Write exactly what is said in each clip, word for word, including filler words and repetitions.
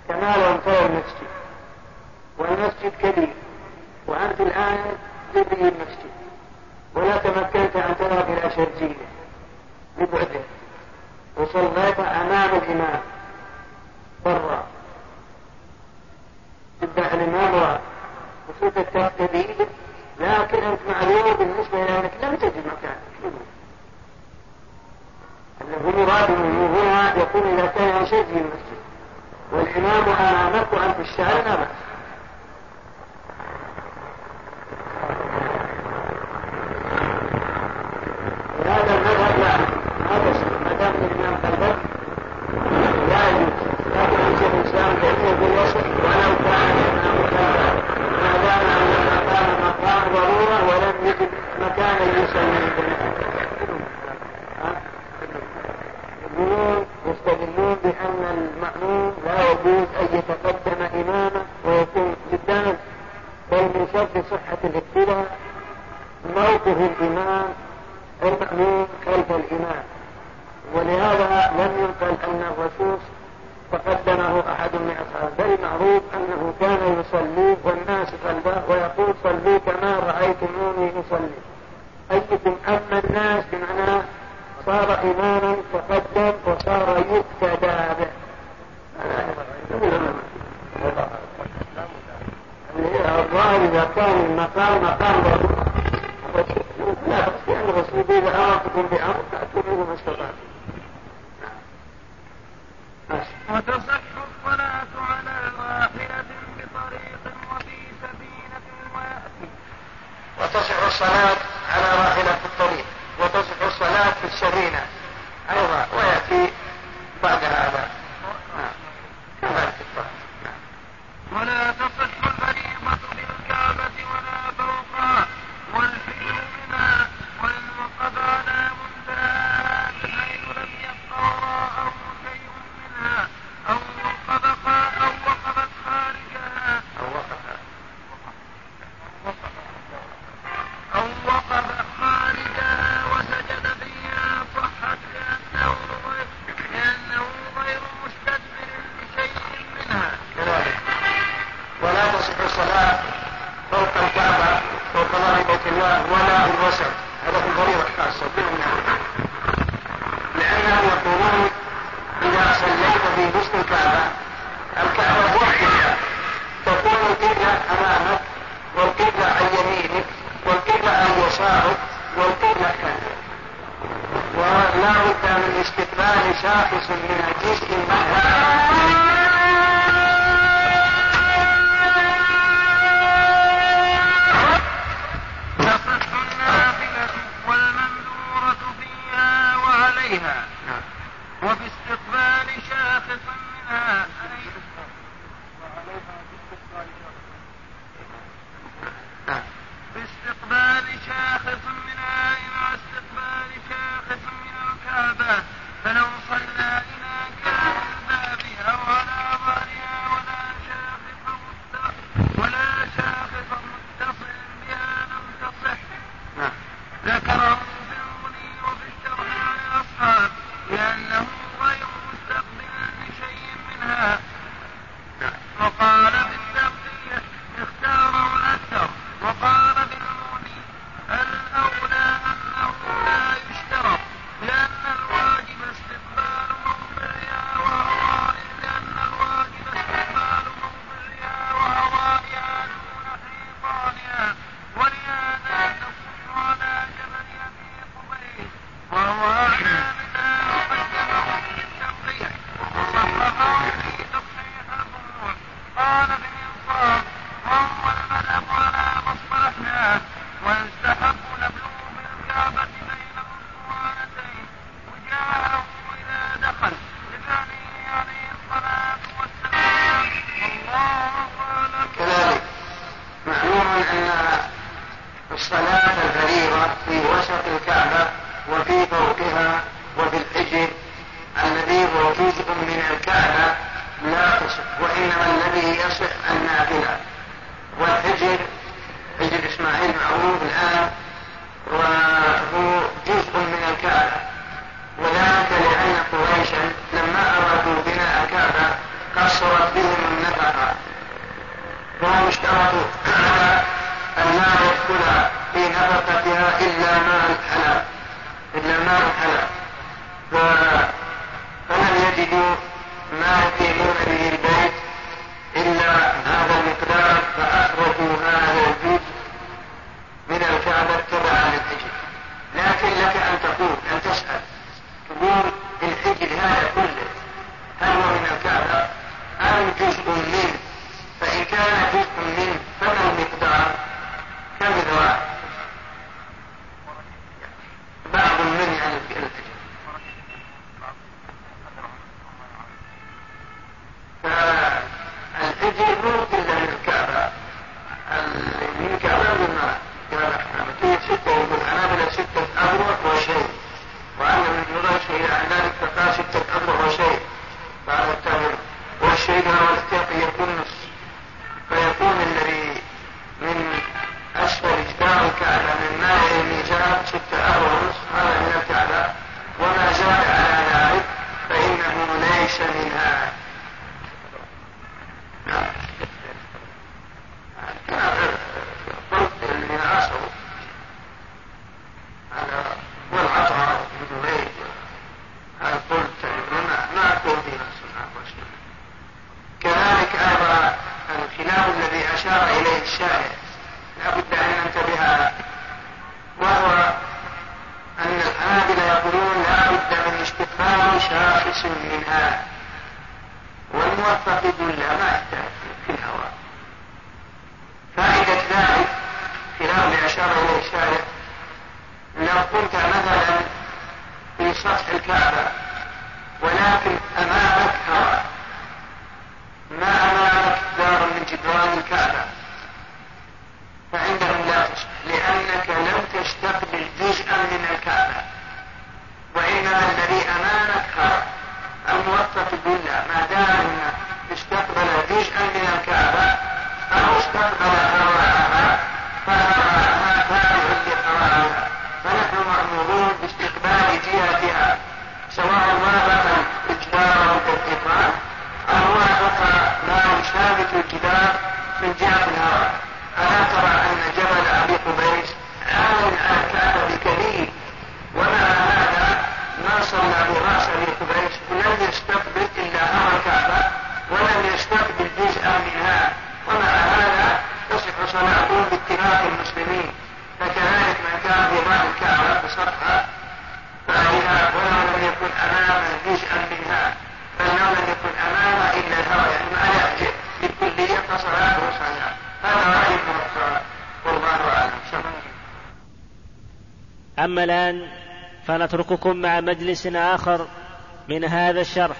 كما لو امتلأ المسجد والمسجد كبير وأنت الآن تبني المسجد ولا تمكنت أن تذهب إلى شرجية لبعده وصليت أمام الإمام برا تبدأ الإمام واقف وصلت تهتدي لكن أنت معلوم بالنسبة إلى أنك لم تجد مكانك أنه مراد منه هنا يكون إذا كان يشجي المسجد والإمام أمامك وأنت في الشارع لا بأس. هذا المذهب لا ما تشرك ما دام الإمام قلبك لا يجوز لكن يجب الإنسان بأنه بالوسط ولو كان ما دام أن المكان مقام ضرورة ولم يجد مكانا يسلم يستدلون بأن المأموم لا يجوز أن يتقدم إمامه ويكون قدامه بل من شرط صحة الاقتداء موقف الإمام المأموم خلف الإمام ولهذا لم ينقل أن الرسول تقدمه أحد من أصحابه بل معروف أنه كان يصلي والناس خلفه ويقول صلوا كما رأيتموني أصلي أيكم أما الناس بمعنى صار إماما تقدم وصار يقتدى به. الظاهر إذا كان المقام مقام ضروري لا بس لأن الرسول إذا أمرتكم بأمر فأتوا منه ما استطعتم. وتصح الصلاة على راحلة بطريق وفي سفينة ويأتي وتصح الصلاة على راحلة في الطريق وتصح الصلاة في السفينة أيضا ويأتي بعد هذا كما ولا تصح الفريضة بالكعبة ولا فوقها والفجر منها وإن وقف على منتهى بحيث لم يبق وراءه شيء منها أو وقف أو وقفت خارجها أو وقف أو وقف خارجها وسجد فيها صحت لأنه غير, لأنه غير مستدبر لشيء منها. ولا تصح الصلاة فوق الكعبة فوق ظهر بيت الله ولا الوسط هذا في الفريضة الخاصة لأنهم يقولون إذا صليت في وسط الكعبة الكعبة هو القبلة تكون القبلة أمامك والقبلة عن يمينك والقبلة عن يسارك والقبلة خلفك ولا بد من استقبال شاخص من الجزء منها. وباستقبال شاخص منها باستقبال شاخص منها إلى استقبال شاخص من الكعبة فلو صلى إلى كان الباب أو على ظهرها ولا شاخص ولا شاخص متصل بها لم تصح. ذكره في الغني وفي الشرح عن الأصحاب لأنه غير مستقبل لشيء منها. وقال بالتقدير اختاره الأكثر وقال بالمغني الأولى أنه لا يشترط لأن الواجب استقبال موضعها وهوائها لأن الواجب استقبال موضعها وهوائها دون حيطانها ولهذا تصح على جبل أبي قبيس وهو أعلى منها وقدمه في التنقيح وصححه في تصحيح الفروع. قال بالإنصاف وهو المذهب على مصطلحنا ويستحب نبلغ بالكعبة بين الأسوانتين وجاءه إذا دخل لفعله عليه الصلاة والسلام والله أعلم. كذلك معلوم أن الصلاة الفريضة في وسط الكعبة وفي فوقها وفي الحجر الذي هو جزء من الكعبة لا تصح وإنما الذي يصح النافلة والحجر حجر إسماعيل معروف الآن وهو جزء من الكعبة وذلك لأن قريشا لما أرادوا بناء الكعبة قصرت بهم استحبابها. وهم اشترطوا أن لا يدخل في نفقتها إلا ماء الحلال إلا ماء الحلال فلم يجدوا ما يقيمون به البيت إلا هذا المقدار، فأخرجوا هذا الجزء من الكعبة تبعا للحجر. لكن لك أن تقول أن تسأل تقول الحجر هذا كله هل هو من الكعبة أم جزء منه؟ فإن كان جزء منه فما المقدار؟ كم ذراع؟ بعض من يعني الحجر. فالحجر مو إلا من الكعبة، من الكعبة لما قال أحمد ستة والحنابلة ستة أذرع وشيء، وأن من نظر شيء عن ذلك فقال ستة أذرع وشيء بعد التابع، والشيء هو الاحتياط يكون نص، فيكون الذي من أسفل جدار الكعبة من ماء الميزان ستة أذرع ونصف، هذا من الكعبة، وما زاد على ذلك فإنه ليس منها. قلت اللي عصروا على والعطاء من غير هذا قلت ما أقول فيها سنة وسنة. كذلك أيضا الخلاف الذي أشار إليه الشارع لابد أن ننتبه، وهو أن الحنابلة يقولون لا بد من استقبال شاخص منها، والموفق يقول لا ما يحتاج في الهواء. فائدة ذلك خلاف اللي أشار إليه الشارع، لو كنت مثلا في سطح الكعبة ولكن أمامك هواء، ما أمامك دار من جدران الكعبة، فعندهم لا تصح، لأنك لم تستقبل جزءا من الكعبة، وإنما الذي أمامك هواء. الموفق يقول لا، ما دام استقبل جزءا من الكعبة أو استقبل هواءها فهواءها تابع لقرارها، فنحن مأمورون باستقبال جهتها، سواء وافق الجدار والاتقان أو وافق ما يشابك الجدار من جهة الهواء. ألا ترى أن جبل أبي قبيس عال على الكعبة بكثير، ومع هذا ما صلى برأس أبي قبيس لم يستقبل إلا هوى الكعبة ولم يستقبل جزءا منها، ومع هذا تصح صلاته باتفاق المسلمين. فكذلك من كان بظهر الكعبة بسطحها فإذا ولو لم يكن أمام جزءا منها، بل لو لم يكن أمام إلا الهوى يعني ما يحجب بالكلية فصلاته صحيحة. هذا رأي المختار والله أعلم. أما الآن فنترككم مع مجلس آخر من هذا الشرح.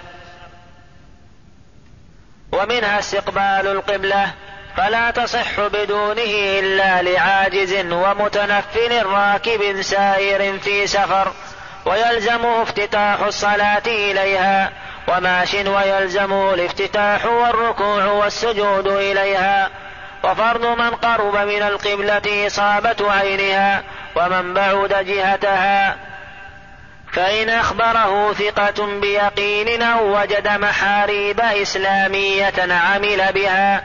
ومنها استقبال القبلة، فلا تصح بدونه إلا لعاجز ومتنفل راكب سائر في سفر، ويلزمه افتتاح الصلاة إليها، وماش ويلزمه الافتتاح والركوع والسجود إليها. وفرض من قرب من القبلة إصابة عينها، ومن بعد جهتها، فإن أخبره ثقة بيقين أو وجد محاريب إسلامية عمل بها.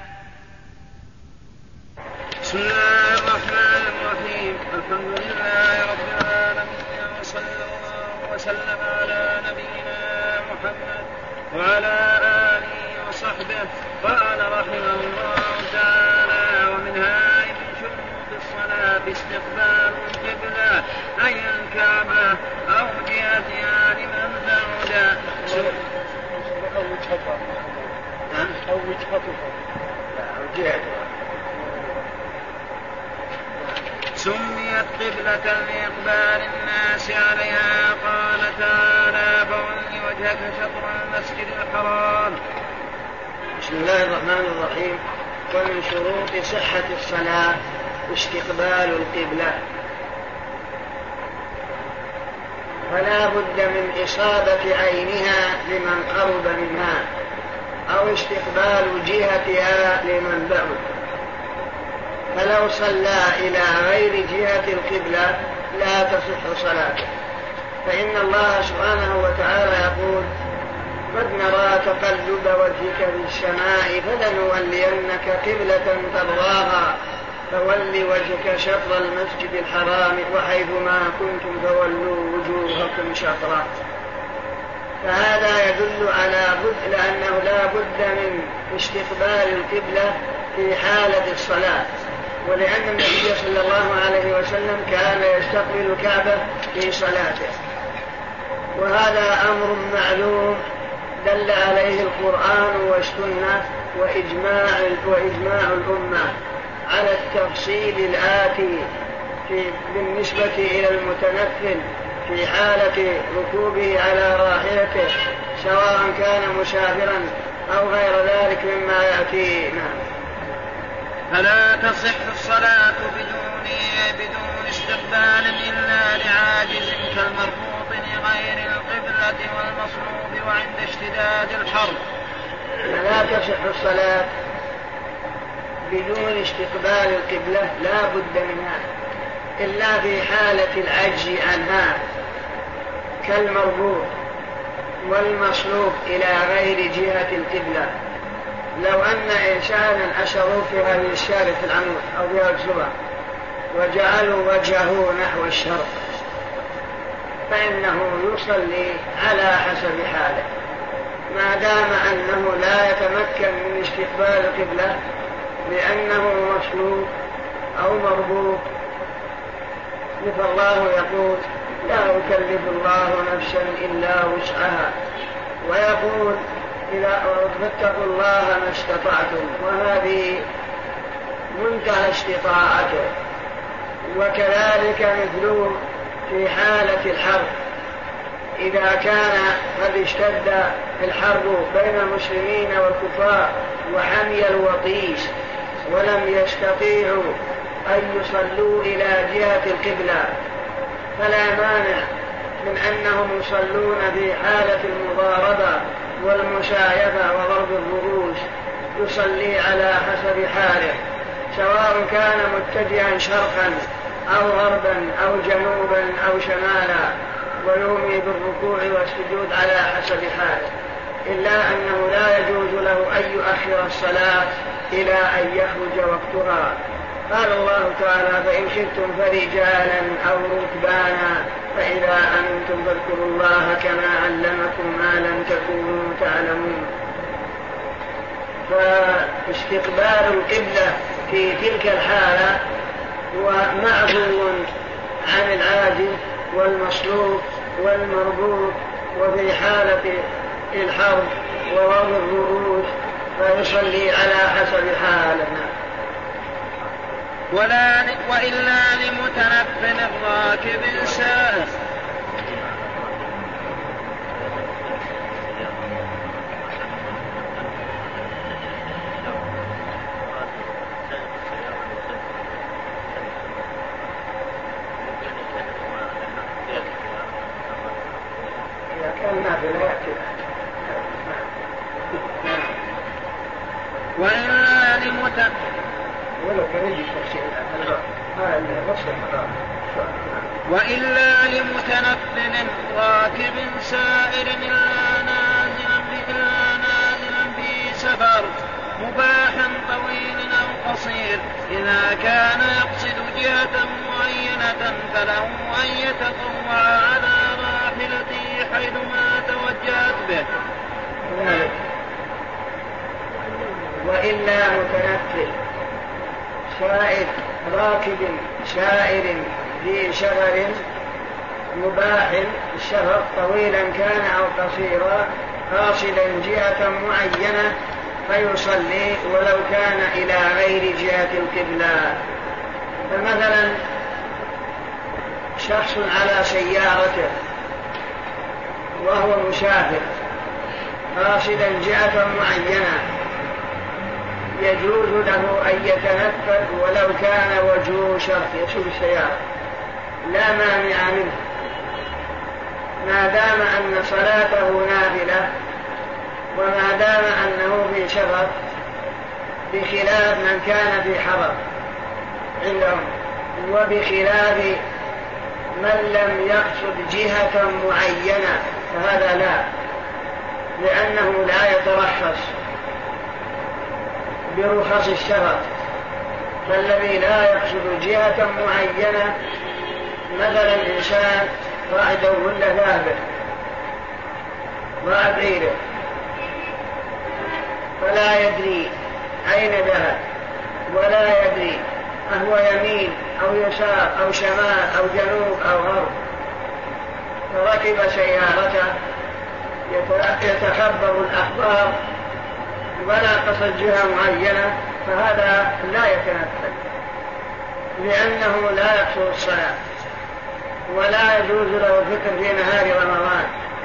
بسم الله الرحمن الرحيم. الحمد لله رب العالمين، وصلى الله وسلم على نبينا محمد وعلى آله وصحبه. قال رحمه الله تعالى: ومنها من شروط الصلاة استقبال القبلة أي الكعبة أو جهتها لمن بعد أو وجهتها أو وجهتها سميت قبلة لإقبال الناس عليها. قال تعالى: فول وجهك شطر المسجد الحرام. بسم الله الرحمن الرحيم. ومن شروط صحة الصلاة استقبال القبلة، فلا بد من إصابة عينها لمن قرب منها، أو استقبال جهتها لمن بعد. فلو صلى إلى غير جهة القبلة لا تصح صلاته، فإن الله سبحانه وتعالى يقول: قد نرى تقلب وجهك في السماء فلنولينك قبلة ترضاها فول وجهك شطر المسجد الحرام وحيثما كنتم فولوا وجوهكم شطره. فهذا يدل على بد لأنه لا بد من استقبال القبلة في حالة الصلاة، ولأن النبي صلى الله عليه وسلم كان يستقبل الكعبة في صلاته، وهذا أمر معلوم دل عليه القرآن والسنة وإجماع, وإجماع الأمة على التفصيل الآتي في بالنسبة إلى المتنفل في حالة ركوبه على راحلته سواء كان مسافرا أو غير ذلك مما يأتينا. فلا تصح الصلاة بدون بدون استقبال إلا لعاجز كالمربوط لغير القبلة والمصلوب وعند اشتداد الحر. فلا تصح الصلاة بدون استقبال القبلة لا بد منها إلا في حالة العجز عنها كالمربوط والمصلوب إلى غير جهة القبلة. لو أن إنسانا أشروا في هذه الشارع في العمود أو في الزبر وجعلوا وجهه نحو الشرق فإنه يصلي على حسب حاله ما دام أنه لا يتمكن من استقبال القبلة لأنه مصلوب أو مربوط. فالله يقول لا يكلف الله نفسا إلا وسعها، ويقول إذا فاتقوا الله ما استطعتم، وهذه منتهى استطاعته. وكذلك مثله في حالة الحرب إذا كان قد اشتد الحرب بين المسلمين والكفار وحمي الوطيس ولم يستطيعوا أن يصلوا إلى جهة القبلة فلا مانع من أنهم يصلون في حالة المضاربة والمشايفة وضرب الرؤوس، يصلي على حسب حاله سواء كان متجها شرقا أو غربا أو جنوبا أو شمالا، ويومي بالركوع والسجود على حسب حاله، إلا أنه لا يجوز له أن يؤخر الصلاة إلى أن يخرج وقتها. قال الله تعالى فإن خفتم فرجالا أو ركبانا فإذا أمنتم فاذكروا الله كما علمكم ما لم تكونوا تعلمون. فاستقبال القبلة في تلك الحالة هو معفو عن العاجز والمصلوب والمربوط، وفي حالة الحرب ووضع الرؤوس فيصلي على حسب حالنا. ولا وإلا لمتنفل راكب سائر. وإلا لمتنفل وإلا لمتنفل راكب سائر إلا نازلا في سفر مباحا طويل أو قصير إذا كان يقصد جهة معينة فله أن يتطوع على راحلته حيثما توجهت به. وإلا متنفل سائر راكب سائر في سفر مباح السفر طويلا كان أو قصيرا قاصدا جهة معينة فيصلي ولو كان إلى غير جهة القبلة. فمثلا شخص على سيارته وهو مسافر قاصدا جهة معينة يجوز له أن يتنفل ولو كان وجهه شرق يسوق السيارة لا مانع منه ما دام أن صلاته نافلة وما دام أنه في سفر، بخلاف من كان في حضر عندهم، وبخلاف من لم يقصد جهة معينة فهذا لا. لأنه لا يترخص برخص السفر، فالذي لا يقصد جهة معينة، مثلا الإنسان راعد ولا ذاهب راعد عيره فلا يدري أين ذهب ولا يدري أهو يمين أو يسار أو شمال أو جنوب أو غرب، فركب سيارته يتخبر الأخبار ولا قصد جهة معينة، فهذا لا يتنفذ لأنه لا يقصد الصلاة، ولا يجوز له الفطر في نهار رمضان،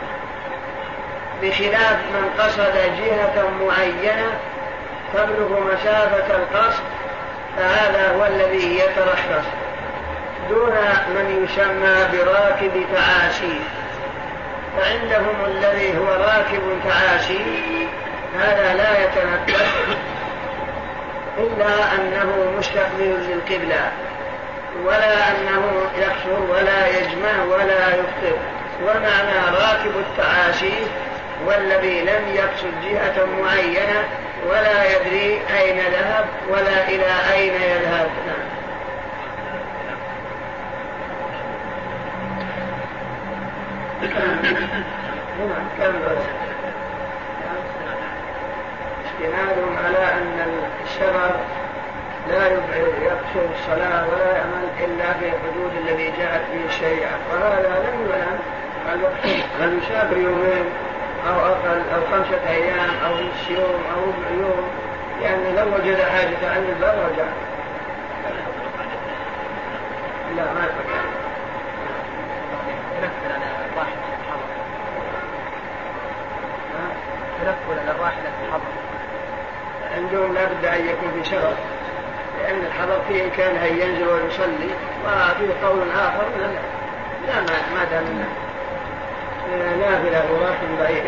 بخلاف من قصد جهة معينة تبلغ مسافة القصد، فهذا هو الذي يترخص دون من يسمى براكب تعاسي. فعندهم الذي هو راكب تعاسي هذا لا يتنفذ إلا أنه مستقبل للقبلة، ولا أنه يقصر ولا يجمع ولا يفطر. ومعنى راكب التعاسي والذي لم يقصد جهة معينة ولا يدري أين ذهب ولا إلى أين يذهب. استنادهم على أن السفر لا يقصر الصلاة ولا يعمل إلا في الحدود الذي جاءت به الشريعة، وهذا لم يعلم هل يسافر يومين أو أقل أو خمسة أيام أو نصف يوم أو ربع يوم، لأن لو وجد حاجة عن الباب رجع. لا ما يفكر تنفل على الراحلة في الحضر عندهم لا بد أن يكون في شرط، لأن الحضر فيه كان هي ينزل ويصلي، وفي قول آخر لا لا ما دام نافلة وراحل بعيدة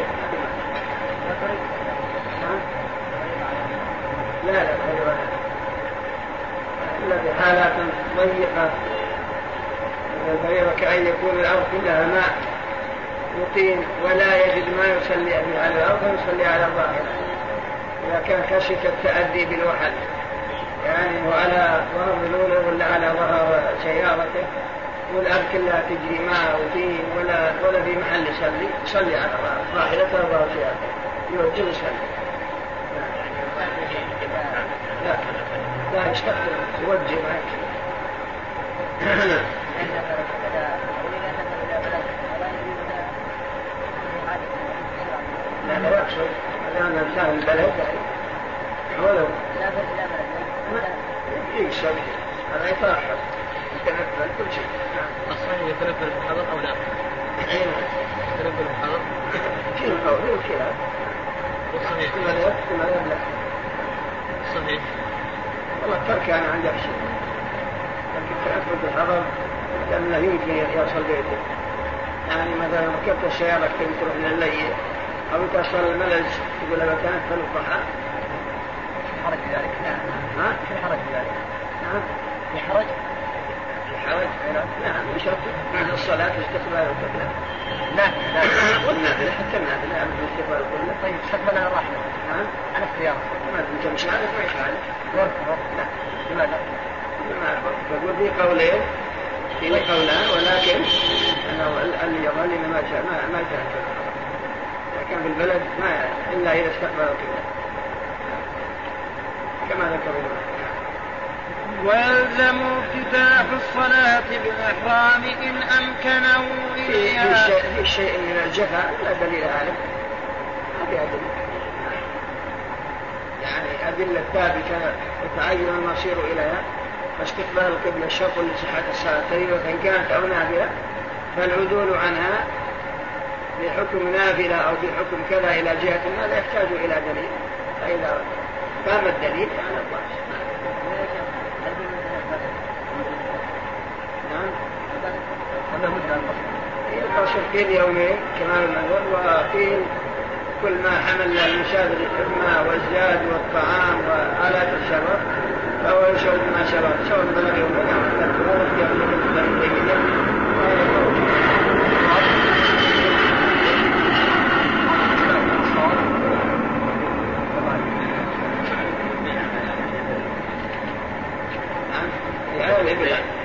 لا لا إلا في حالات ضيقة الفريضة كأن يكون الأرض كلها ماء يقيم ولا يجد ما يصلي على الأرض يصلي على الظاهرة، إذا كان خشية التأدي بالوحل يعني وعلى ظهر الأولى ولا على ظهر سيارته والأرض كلها تجري ماء وطين ولا ولا في محل يصلي يصلي على راحلته وظهر سيارته يوجد يصلي. لا لا يستقبل يوجه معك. لا لا يقصد الآن أمثال البلد ولو يكسب هذا يترخص يتنفل كل شيء. الصحيح يتنفل في الحضر أو لا؟ يتنفل في الحضر في القول في الخلاف والصحيح كما لا كما لا يبلغ الصحيح والله الترك أنا عندي أحسن، لكن التنفل في الحضر لأن لا يمكن يصل بيته، يعني مثلا ركبت السيارة كتب تروح من الليل أو تصل الملج تقول لما تنفل الضحى في حرج ذلك؟ ها؟ في حرج ذلك؟ نعم في حرج؟ في حرج؟ نعم بشرط بعد الصلاة استقبال القبلة. لا لا والنافلة حتى النافلة عن استقبال القبلة. طيب استقبلها الراحلة نعم على السيارة ما أنت مش عارف ما يخالف. لا لماذا؟ بقول في قولين في قولان ولكن أنه اللي يظل ما جاء ما ما جاء لكن في البلد ما إلا إذا استقبل القبلة كما ذكروا. ويلزم افتتاح الصلاة بالإحرام إن أمكنه إليها. في شيء من الجفا لا دليل عليه، ما في أدلة يعني أدلة ثابتة يتعين المصير إليها، فاستقبال القبلة الشرط لصحة الصلاة فريضة إن كانت أو نافلة، فالعدول عنها بحكم نافلة أو بحكم كذا إلى جهة ما لا يحتاج إلى دليل، فإذا قام الدليل على الله. نعم القصر قيل يومين كمال النذر، وقيل كل ما حمل المسافر الماء والزاد والطعام وآلات الشرف فهو يشعر ما شرف سواء بلغ يومين أو ثلاثة أيام يوم الثلاثة.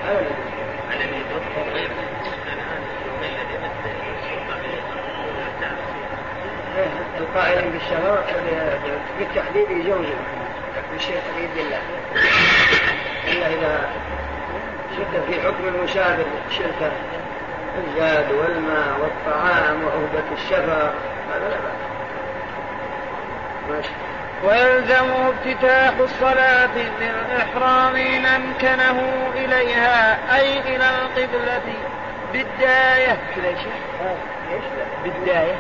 القائلين بالشهر بالتحديد يجوزه بالشيء تقييد الله إلا إذا شد في حكم المشابه شركة الزاد والماء والطعام وعهدة الشفر هذا لا بأس. ماشي. ويلزم افتتاح الصلاة بالإحرام إن أمكنه إليها أي إلى القبلة بالداية بالداية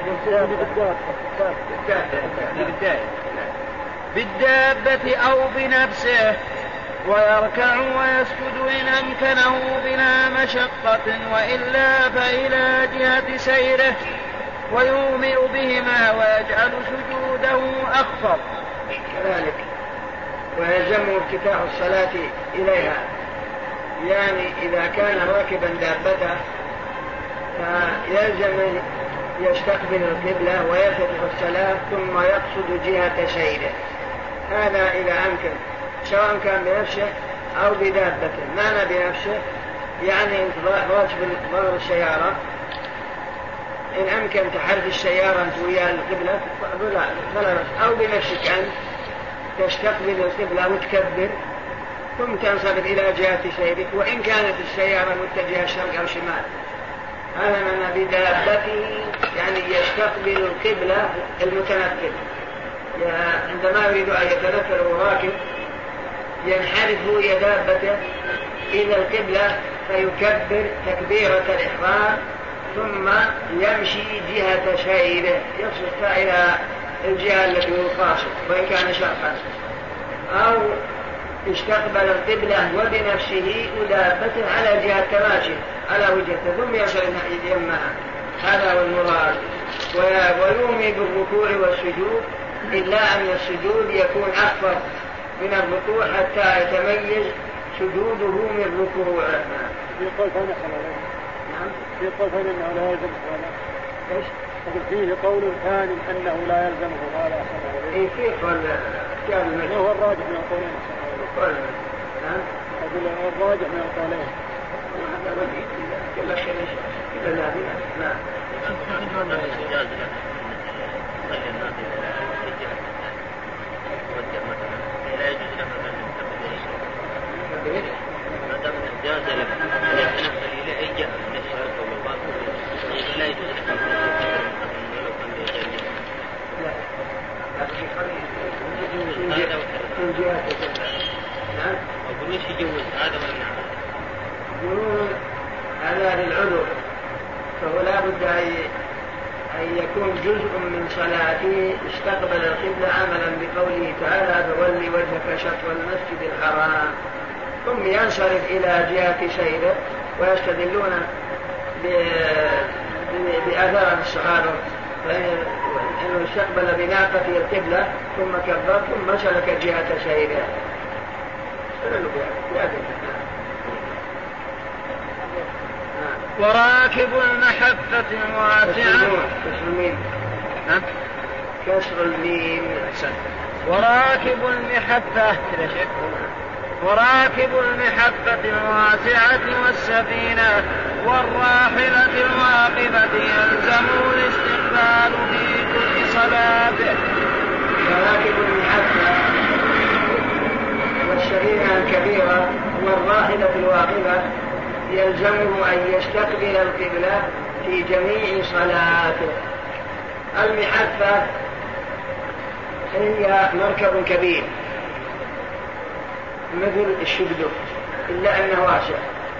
بالدابة أو بنفسه ويركع ويسجد إن أمكنه بلا مشقة وإلا فإلى جهة سيره ويومئ بهما ويجعل سجوده أخفض. كذلك ويلزم افتتاح الصلاة إليها يعني إذا كان راكبا دابته فيلزم يستقبل القبلة ويفتح الصلاة ثم يقصد جهة سيره. هذا إذا أمكن سواء كان بنفسه أو بدابته. معنى بنفسه يعني راكب ظهر السيارة إن أمكن تحرك السيارة ويا القبلة فلا بأس أو بنفسك أن تستقبل القبلة وتكبر ثم تنصرف إلى جهة سيرك وإن كانت السيارة متجهة شرق أو شمال. هذا معنى بدابته يعني يستقبل القبلة المتنفل. عندما يريد أن يتنفل وراكب ينحرف هو دابته إلى القبلة فيكبر تكبيرة الإحرام ثم يمشي جهة سيره يصرف إلى الجهة التي هو قاصد وإن كان شرقا أو استقبل القبلة وبنفسه ودابته على جهة تماشي على وجهته ثم يصل يمها. هذا هو المراد. ويومي بالركوع والسجود إلا أن السجود يكون أكبر من الركوع حتى يتميز سجوده من الركوع. في قول ثاني نعم في قول ثاني أنه لا يلزمه ولا إيش؟ فيه قول ثاني أنه لا يلزمه ولا أحسن. إيه في قول كامل. هو الراجح من القولين. قول نعم. أقول الراجح من القولين. هذا رجع كل شيء كل نادي نعم. جاز له أن يتنفل إلى أي جهة من الشرق أو الباطن لا يجوز له نعم. أقول ليش يجوز هذا ولا يقولون هذا للعذر فهو لا بد أن يكون جزء من صلاته استقبل القبلة عملا بقوله تعالى فولي وجهك شطر المسجد الحرام ثم ينصرف إلى جهة سيره ويستدلون بآثار الصحابة فإنه استقبل بناقته القبلة ثم كبر ثم سلك جهة سيره. وراكب المحبة الواسعة كسر الميم كسر الميم وراكب المحبة وراكب المحبة الواسعة والسفينة والراحلة الواقفة يلزم الاستقبال في كل صلاته. وراكب المحبة والسفينة الكبيرة والراحلة الواقفة يلزمه أن يستقبل القبلة في جميع صلاته. المحبة هي مركب كبير مثل الشبدو إلا أنه واسع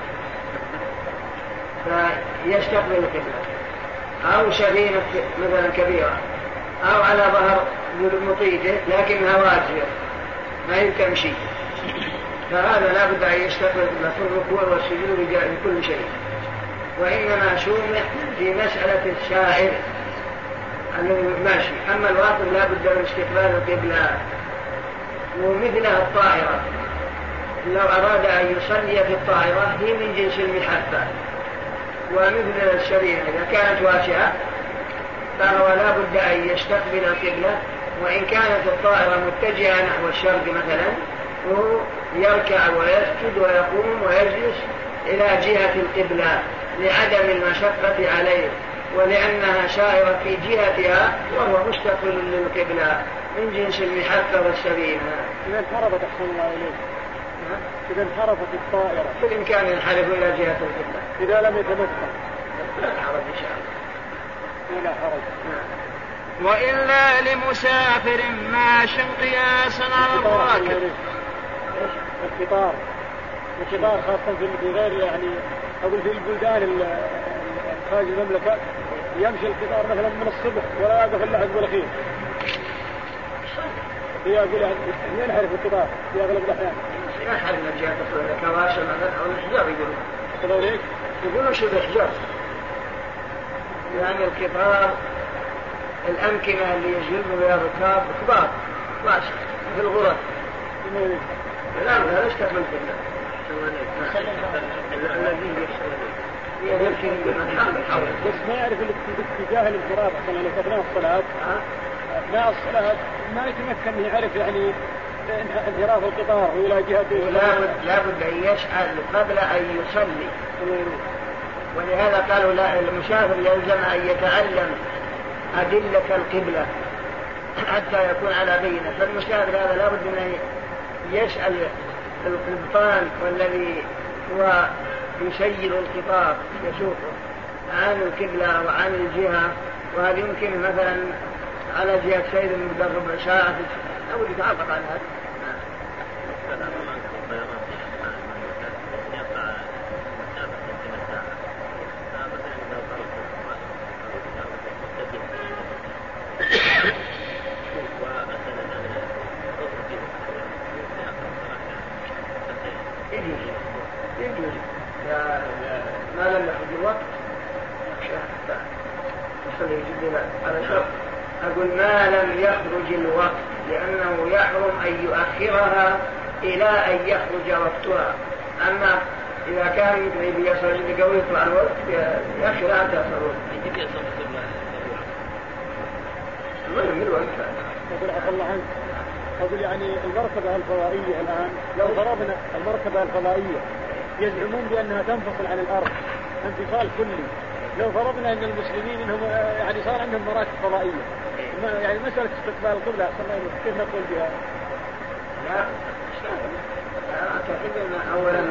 فيستقبل القبلة أو سفينة مثلا كبيرة أو على ظهر مطيته لكنها واجهة ما يمكن شيء فهذا لا بد أن يستقبل في الركوع والسجود بكل شيء. وإنما سمح في مسألة السائر أنه ماشي. أما الواقف لا بد من استقبال القبلة. ومثلها الطائرة لو أراد أن يصلي في الطائرة هي من جنس المحبة. ومثل السفينة إذا كانت واسعة فهو لا بد أن يستقبل القبلة وإن كانت الطائرة متجهة نحو الشرق مثلا يركع ويسجد ويقوم ويجلس إلى جهة القبلة لعدم المشقة عليه ولأنها شائرة في جهتها وهو مستقل للقبلة من جنس المحفة والسبينة. إذا انحرفت أحسن الله إليك إذا انحرفت الطائرة بالإمكان ينحرف إلى جهة القبلة إذا لم يتمكن لا حرج إن شاء الله. لا حرج. وإلا لمسافر ماش قياسا على الراكب. القطار القطار خاصة في غير يعني أقول في البلدان خارج المملكة يمشي القطار مثلا من الصبح ولا يقف إلا عقب الأخير. هي أقول يعني ينحرف القطار في أغلب الأحيان. ينحرف من جهة الكواشة مثلا أو الحجار يقولون. يقولون إيه؟ يقولون شو الحجار. يعني القطار الأمكنة اللي يجلبوا بها الركاب كبار ماشي في الغرف. لا لا ليش تقبل بالله. الذي يمكن من حول بس ما يعرف الاتجاه الانصراف أصلا لو أثناء الصلاة أثناء الصلاة ما يتمكن يعرف يعني انحراف القطار إلى جهته. لابد أن يسأل قبل أن يصلي ولهذا قالوا لا المسافر يلزم أن يتعلم أدلة القبلة حتى يكون على بينة. فالمسافر هذا لابد أن يسأل القبطان والذي هو يسير القطار يسوقه عن القبلة وعن الجهة وهل يمكن مثلا على جهة سير مقدار ربع ساعة أو يتعرف عن هذا. يجوز ما لم يخرج الوقت على شرط أقول ما لم يخرج الوقت لأنه يحرم أن يؤخرها إلى أن يخرج وقتها. أما إذا كان مثل يصل لقوي يطلع الوقت يأخرها حتى يصل المهم الوقت. يقول عفى الله عنك أقول يعني المركبة الفضائية الآن لو ضربنا المركبة الفضائية يزعمون بأنها تنفصل عن الأرض انفصال كلي. لو فرضنا أن المسلمين إنهم يعني صار عندهم مراكب فضائية يعني مسألة استقبال القبلة كيف نقول بها؟ لا أعتقد أن أولا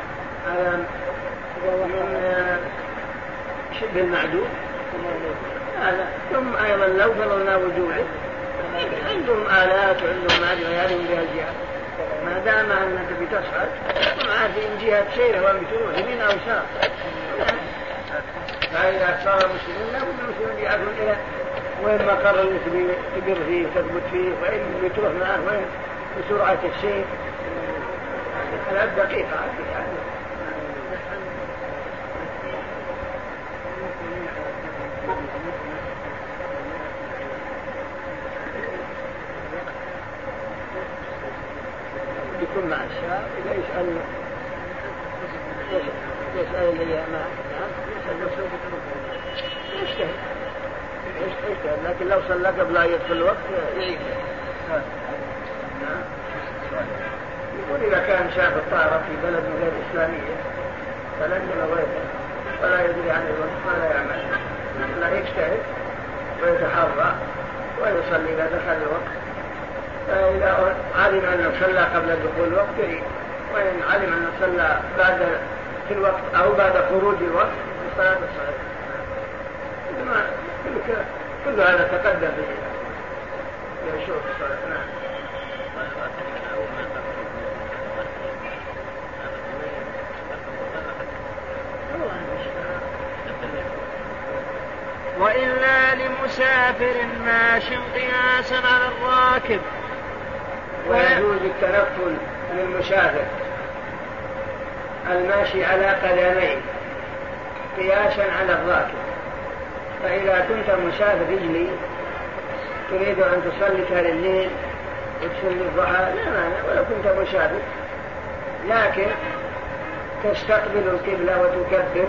من شبه المعدوم هذا ثم أيضا لو فرضنا وجوده عندهم آلات وعندهم عدوية بها الجهة ما دام أنك بتصعد مع في جهة سيرة ومثلون يمين أو شر. فإذا صار المسلمين لا بد المسلمين يعرفون إلى وين مقر اللي تقر فيه تثبت فيه وين بتروح معه وين بسرعة الشيء ثلاث دقيقة يكون مع الشاب إذا يسأل يسأل اللي ما يسأل نفسه يجتهد يجتهد لكن لو صلى قبل أن يدخل الوقت يعيد. يقول إذا كان شاب الطائرة في بلد غير إسلامية فلن غيره ولا يدري عن الوقت ما لا يعمل لا يجتهد ويتحرى ويصلي إذا دخل الوقت. فإذا علم أنه صلى قبل دخول الوقت يعيد وإن علم أنه صلى بعد في الوقت أو بعد خروج الوقت الصلاة الصحيحة. كل هذا تقدم في شروط الصلاة. نعم. وإلا لمسافر ماش قياسا على الراكب. ويجوز التنفل للمسافر الماشي على قدمين قياسا على الراكب. فإذا كنت مسافر رجلي تريد أن تصلي كهل الليل وتصلي الضحى لا مانع ولا كنت مسافر لكن تستقبل القبلة وتكبر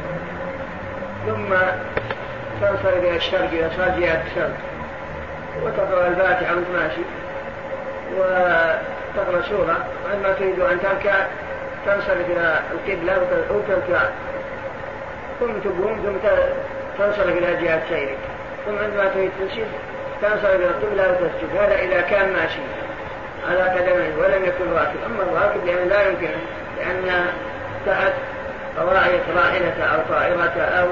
ثم تنصرف إلى الشرق إلى صار جهة الشرق وتقرأ الفاتحة وانت ماشي تقرأ سورة وعندما تريد أن تركع تنصرف إلى القبلة وتركع ثم تقوم ثم تنصرف إلى جهة سيرك ثم عندما تريد تسجد تنصرف إلى القبلة وتسجد. هذا إذا كان ماشي على قدمه ولم يكن راكب. أما الراكب لأن لا يمكن لأن تحت قواعد راحلة أو طائرة أو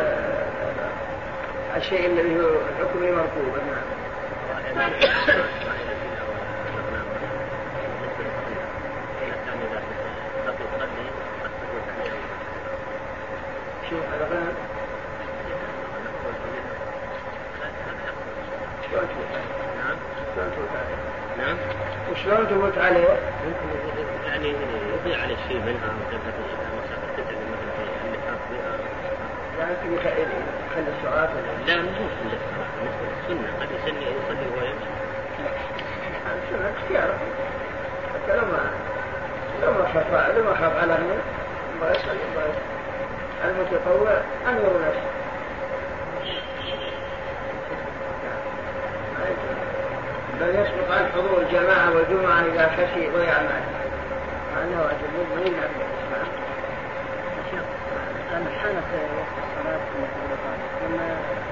الشيء الذي هو الحكم مركوب. شوف هذا غير نعم وشلون تفوت عليه؟ يعني يضيع على الشيء منها وتنتهي مسافة تتعب مثلا في اللحاف بها. يعني يخلي الصلاة؟ لا مو في السنة قد يسني يصلي وهو يمشي. السنة اختيار حتى لو ما لو ما خاف لو ما خاف على من ما يصلي ما المتطوع أمر نفسه. بل يسبق عن حضور الجماعة والجمعة إذا خشي ضياع ماله مع أنه واجب ما يمنع من الإسلام. أنا حانت وقت الصلاة في المطلقات لما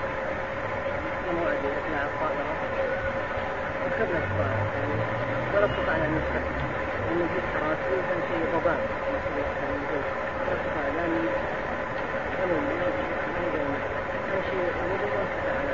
موعد إثناء الطائرة أخذنا الصلاة يعني ولا استطعنا أن نستقبل لأن في الصلاة كان شيء ضباب ولا استطعنا لأن أمم كان شيء وضباب استطعنا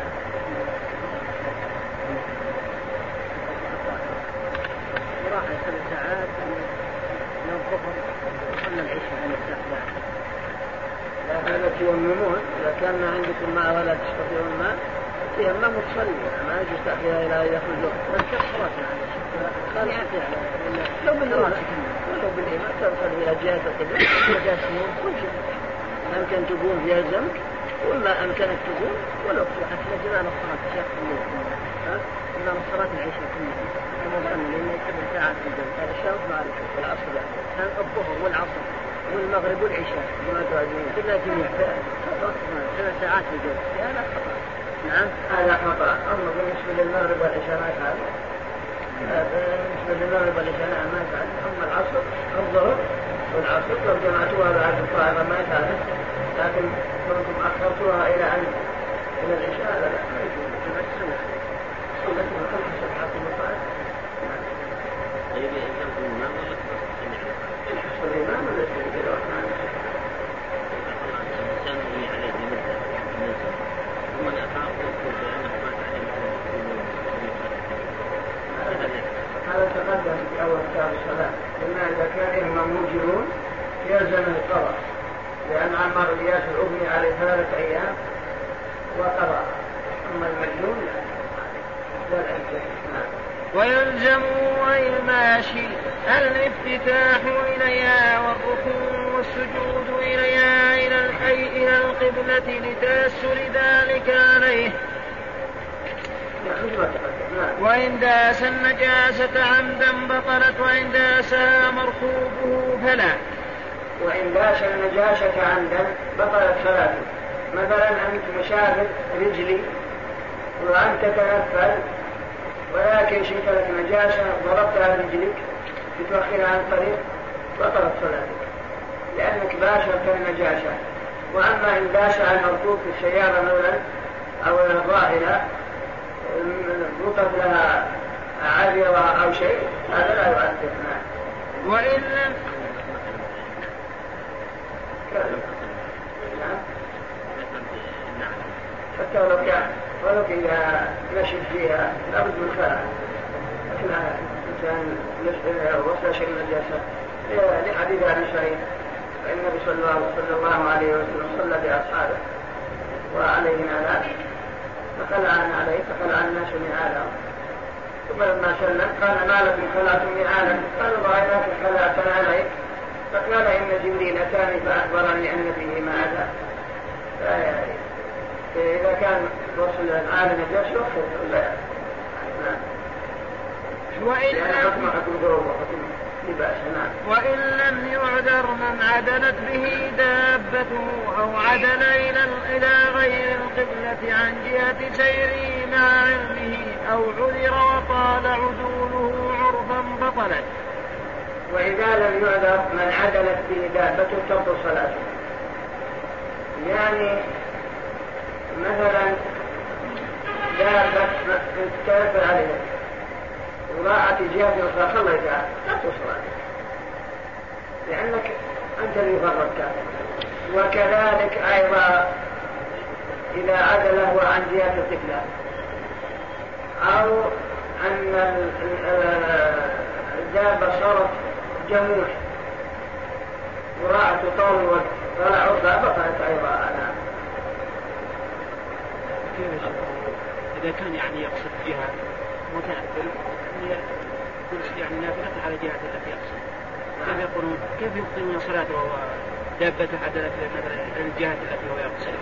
راح ثلاث ساعات من الظهر وصلنا العشاء عن الساعة. لا هذا تيممون إذا كان عندكم ماء ولا تستطيعون ماء تيمم وتصلي ما يجوز تأخيرها إلى يخرج الوقت. بس كفرات يعني لو بالإمام لو بالإمام تصلي إلى جهة القبلة وجهة النور كل شيء أمكن تقوم يلزمك وما أمكنك تقوم ولو حتى جمعنا الصلاة الشيخ الليل جمعنا الصلاة العشاء كلها المصلي لأن سبع ساعات في الجو هذا الشمس معرفة والعصر كان الظهر والعصر والمغرب والعشاء ما تعجبين كلها جميع سبع ساعات في الجو هذا خطأ. نعم هذا خطأ. أما بالنسبة للمغرب والعشاء ما يفعل. بالنسبة للمغرب والعشاء ما يفعل. أما العصر الظهر والعصر لو جمعتوها بعد الطائرة ما يفعل. لكن كنتم أخرتوها إلى أن إلى العشاء لا لا ما يجوز. جمعت سنة سنة من خمس سبعات المطاعم. طيب يلزم الإمام ولا تصلي الإمام ولا تصلي الرحمن؟ الإنسان اللي عليه مدة نزل ومن أخاف يقول بأنه ما تعلم هذا تقدم في أول كتاب الصلاة. قلنا إذا كان إمام موجرون يلزم القضاء لأن عمار بن ياسر أغني عليه ثلاثة أيام وقضى. أما المجنون لا الأنسان. ويلزم غير الماشي الافتتاح إليها والركوع والسجود إليها إلى إلى القبلة لتأثر ذلك عليه. وإن داس النجاسة عمدا بطلت وإن داسها مركوبه فلا. وإن داس النجاسة عمدا بطلت صلاته. مثلا أنت مشابه رجلي وأنت تتنفل ولكن شئت لك نجاسة ضربتها برجلك لتؤخرها عن الطريق بطلت صلاتك لأنك باشرت النجاسة. وأما إن داس على المركوب في السيارة مثلا أو الراحلة رطب لها عذرة أو شيء هذا لا يؤثر معه. وإن لم حتى ولو كان ولو إذا نشد فيها لابد من خلع. لكن الإنسان وصل شيء من الجسد لحديث عن شيء فالنبي صلى الله عليه وسلم صلى بأصحابه وعليهم آلاف فخلعنا عليه فخلع الناس نعالهم ثم لما سلم قال ما لكم خلعتم نعالهم قالوا رأيناك خلعتنا عليك فقال إن جبريل أتاني فأخبرني أن فيه ما أتى. إذا كان وصل العالم الجيش وقت لا وإن لم وإن لم يعذر من عدلت به دابته أو عدل إلى غير القبلة عن جهة سيره مع علمه أو عذر وطال عدوله عرفا بطلت. ما لم يعذر من عدلت به دابته تبطل صلاته. يعني مثلا دابة تتكلف عليها وراءت جهة أخرى خليتها تبطل صلاته لأنك أنت اللي فرطتها. وكذلك أيضا إذا عدل هو عن جهة القبلة أو أن الدابة صارت جموح وراءت طول الوقت فلا عرضها بطلت أيضا. أنا إذا كان يعني يقصد جهة متنفل يعني نافلة على جهة التي يقصد كيف يقولون كيف يبطلون صلاته وهو دابته عدلت مثلا الجهة التي هو يقصد؟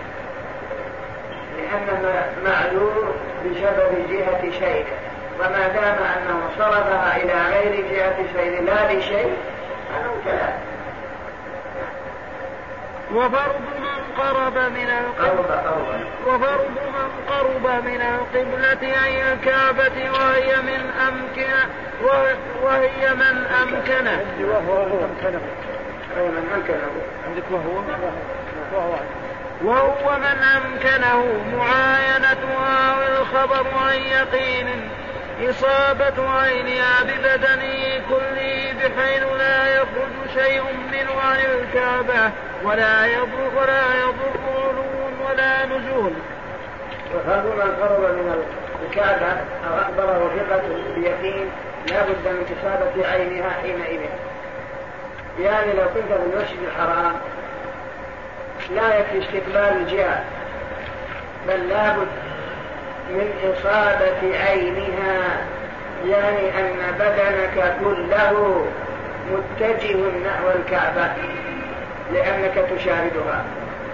لأنه معذور بسبب جهة شيء وما دام أنه صرفها إلى غير جهة شيء لا لشيء أنه كذلك. وفرض من قرب من القبلة وفرض من قرب من القبلة أي الكعبة وهي من أمكنه وهي من أمكنه من أمكنه عندك وهو وهو من أمكنه معاينتها والخبر عن يقين إصابة عينها ببدنه كله بحيث لا يخرج شيء منه عن الكعبة ولا يضر ولا يضر علو ولا نزول. وهذا من قرب من الكعبة أو أخبره ثقة بيقين لا بد من إصابة عينها حينئذ. يعني لو كنت في المسجد الحرام لا يكفي استقبال الجهة بل لا بد من إصابة عينها يعني أن بدنك كله متجه نحو الكعبة لأنك تشاهدها.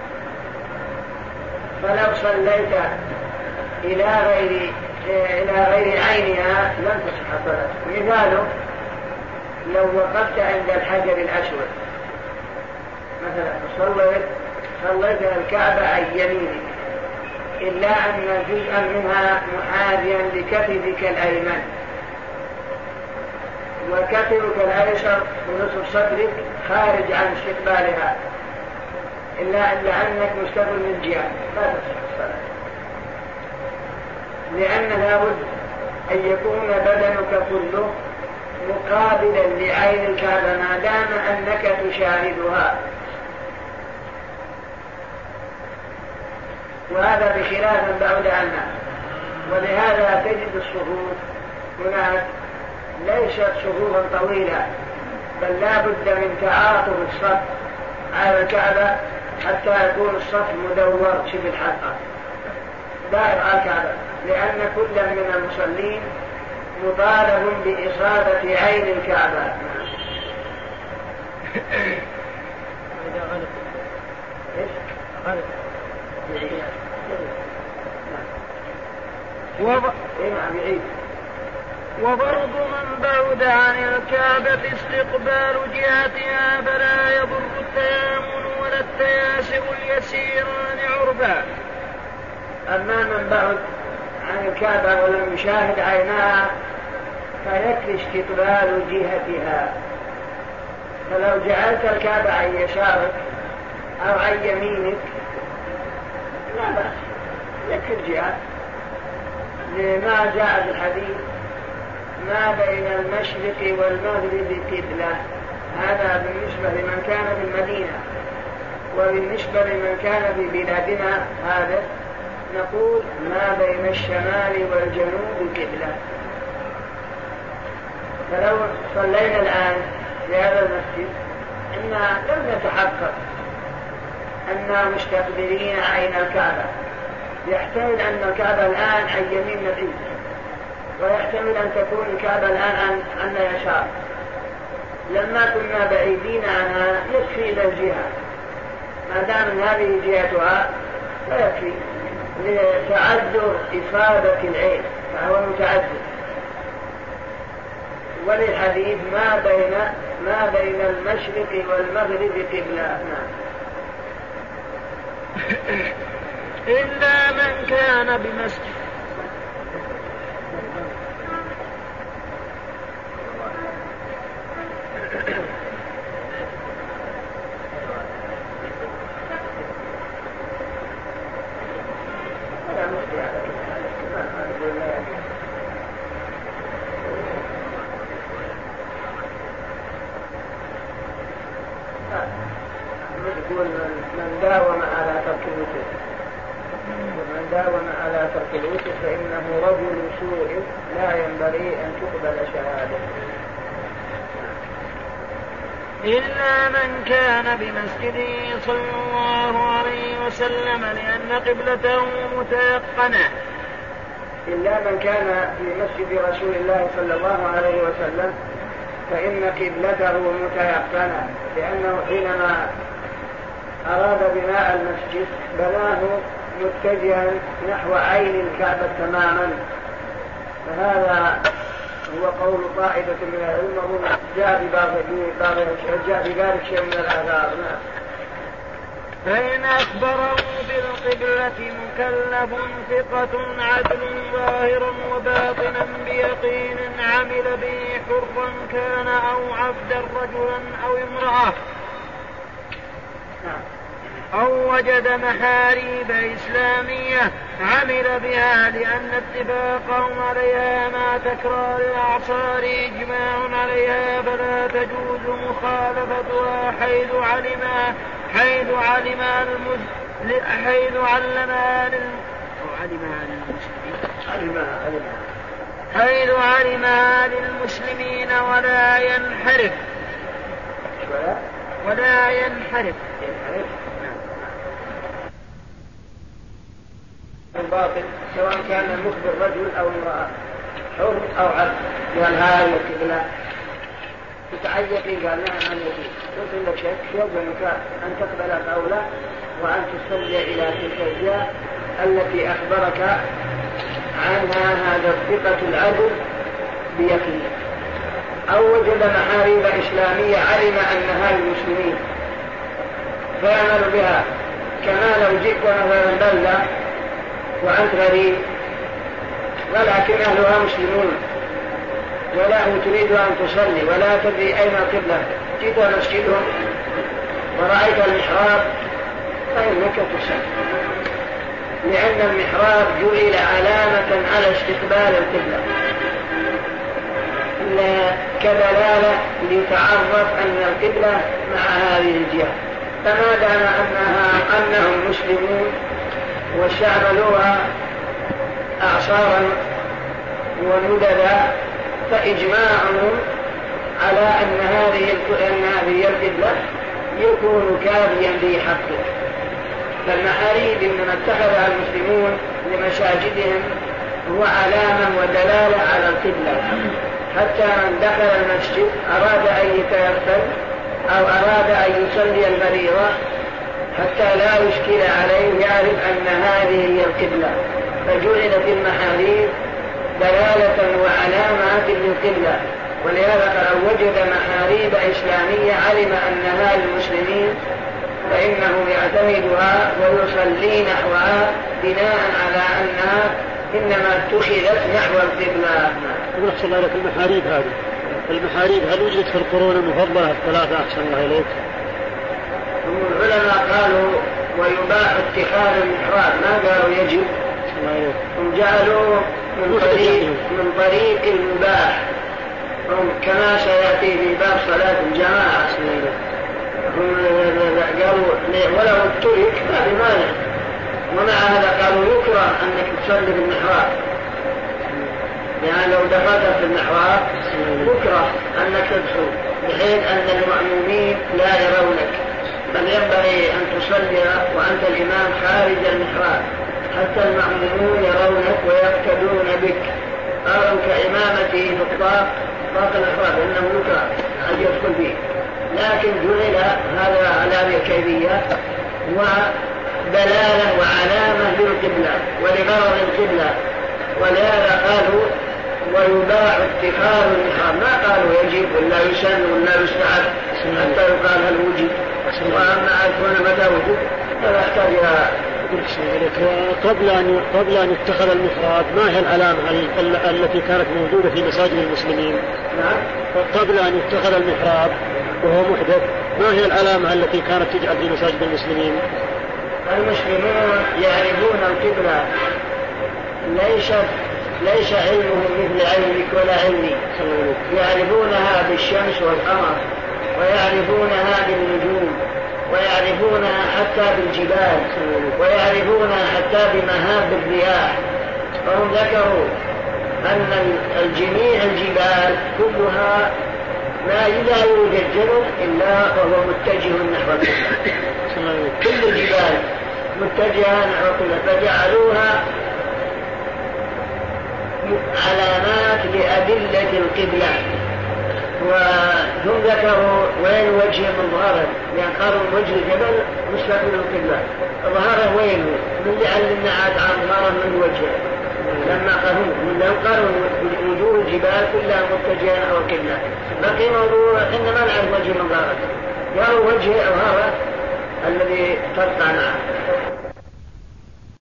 فلو صليت إلى غير إلى غير عينها لن تصح صلاتك. مثاله لو وقفت عند الحجر الأسود مثلا صليت صليت الكعبة عن يمينك إلا أن جزءا منها محاذيا لكتفك الأيمن وكتفك الأيسر ونصف صدرك خارج عن استقبالها إلا أنك مستقبل من جهة لا تصح الصلاة لأن لابد أن يكون بدنك كله مقابلا لعين الكعبة ما دام أنك تشاهدها. وهذا بخلاف بعد عنها. ولهذا تجد الصفوف هناك ليست صفوفا طويلة بل لا بد من تعاطف الصف على الكعبة حتى يكون الصف مدور شبه الحلقة دائر على الكعبة لأن كل من المصلين مطالب بإصابة عين الكعبة. إذا غلط إيش غلط وفرض من بعد عن الكعبة استقبال جهتها فلا يضر التيامن ولا التياسر اليسيران عرفا. أما من بعد عن الكعبة ولم يشاهد عينها فيكفي استقبال جهتها. فلو جعلت الكعبة عن يسارك أو عن يمينك لا بأس يكفي الجهة لما جاء في الحديث ما بين المشرق والمغرب قبلة. هذا بالنسبة لمن كان في المدينة. وبالنسبة لمن كان في بلادنا هذا نقول ما بين الشمال والجنوب قبلة. فلو صلينا الآن في هذا المسجد إننا لم نتحقق أننا مستقبلين عين الكعبة. يحتمل أن الكعبة الآن عن يمين نبيل ويحتمل أن تكون الكعبة الآن عن, عن يسار. لما كنا بعيدين عنها يكفي إلى الجهة ما دام هذه جهتها فيكفي لتعذر إصابة العين فهو متعذر. وللحديث ما بين ما بين المشرق والمغرب قبلة. إلا من كان بمسجد. يقول من داوم على ترك الوتر ومن داوم على ترك الوتر فإنه رجل سوء لا ينبغي أن تقبل شهادته إلا من كان بمسجده صلى الله عليه وسلم لأن قبلته متيقنة. إلا من كان في مسجد رسول الله صلى الله عليه وسلم فإن قبلته متيقنة، لأنه حينما أراد بناء المسجد بناه متجها نحو عين الكعبة تماما، فهذا هو قول طائفة من العلم وهو جاء ببعض ذلك شيء من الآثار. فإن أخبره بالقبلة مكلف ثقة عدل ظاهرا وباطنا بيقين عمل به حرا كان أو عبدا رجلا أو امرأة أو وجد محاريب إسلامية عمل بها، لأن اتفاقهم عليها مع تكرار الأعصار إجماع عليها، فلا تجوز مخالفتها حيث علمها حيث علمها المسلمين حيث علمها حيث علمها للمسلمين ولا ينحرف ولا ينحرف الباطل، سواء كان المخبر رجل أو امرأة حر أو عبد. قال هذه القبلة تتعيقي، قال نعم عن يقين، قلت لك شك يلزمك أن تقبل قوله وأن تصلي إلى تلك الجهة التي أخبرك عنها هذا الثقة العدل بيقين. أو وجد محاريب إسلامية علم أنها المسلمين فيعمل بها، كما لو جئت مثلا بلدة وأنت غريب ولكن أهلها مسلمون ولا تريد أن تصلي ولا تدري أين القبلة، جئت مسجدهم ورأيت المحراب فإنك تصلي، لأن المحراب جعل علامة على استقبال القبلة كدلالة ليتعرف أن القبلة مع هذه الجهة. فما دام أنها أنهم مسلمون واستعملوها أعصارا ونددا فإجماعهم على أن هذه أن هذه القبلة يكون كافيا بحقه. فالمحاريب إنما اتخذها المسلمون لمساجدهم هو علامة ودلالة على القبلة، حتى من دخل المسجد أراد أن يتيقن أو أراد أن يصلي الفريضة حتى لا يشكل عليه يعرف أن هذه هي القبلة، فجعلت المحاريب دلالة وعلامات للقبلة. ولهذا لو وجد محاريب إسلامية علم أنها للمسلمين فإنه يعتمدها ويصلي نحوها بناء على أنها إنما اتخذت نحو القبلة. أحسن الله لك، المحاريب هذه المحاريب هل وجدت في القرون المفضلة الثلاثة؟ أحسن الله إليك. العلماء قالوا ويباح اتخاذ المحراب، ما قالوا يجب، هم جعلوا من طريق, من طريق المباح، هم كما سيأتي في باب صلاة الجماعة هم قالوا ولو اترك ما بمانع، ومع هذا قالوا يكره أنك تصلي بالمحراب، يعني لو دخلت في المحراب يكره أنك تدخل بحيث أن المأمومين لا يرونك، بل ينبغي أن تصلي وأنت الإمام خارج المحراب حتى المأمومون يرونك ويقتدون بك. قالوا كإمامته في الطاق طاق المحراب إنه يكره أن يدخل به، لكن جعل هذا على الكيفية ودلالة وعلامة للقبلة ولغرض القبلة. ولهذا قالوا ويباع اتخاذ المحراب، ما قالوا يجب ولا يسن ولا يستحب حتى يقال هل وجد، وأما أكون متى وجد فلا يحتاج إلى. قبل أن قبل أن يتخذ المحراب ما هي العلامة التي كانت موجودة في مساجد المسلمين؟ نعم. قبل أن يتخذ المحراب وهو محدث ما هي العلامة التي كانت تجعل في مساجد المسلمين؟ المسلمون يعرفون القبلة، ليس ليس علمهم مثل علمك ولا علمي، يعرفونها بالشمس والقمر ويعرفونها بالنجوم ويعرفونها حتى بالجبال ويعرفونها حتى بمهاب الرياح. فهم ذكروا أن الجميع الجبال كلها لا لا يوجد جبل إلا وهو متجه نحو القبلة، كل الجبال متجهة نحو القبلة، فجعلوها علامات لأدلة القبلة. وهم ذكروا وين وجه مظهره، يعني قالوا وجه الجبل مستقبل القبلة، ظهره وين من لعلنا عاد عن ظهره من وجهه، لما قالوا من قالوا وجوه الجبال كلها متجهة نحو القبلة. بقي موضوع إنما نعرف وجه مظهره، قالوا وجه أظهره الذي ترقى معه.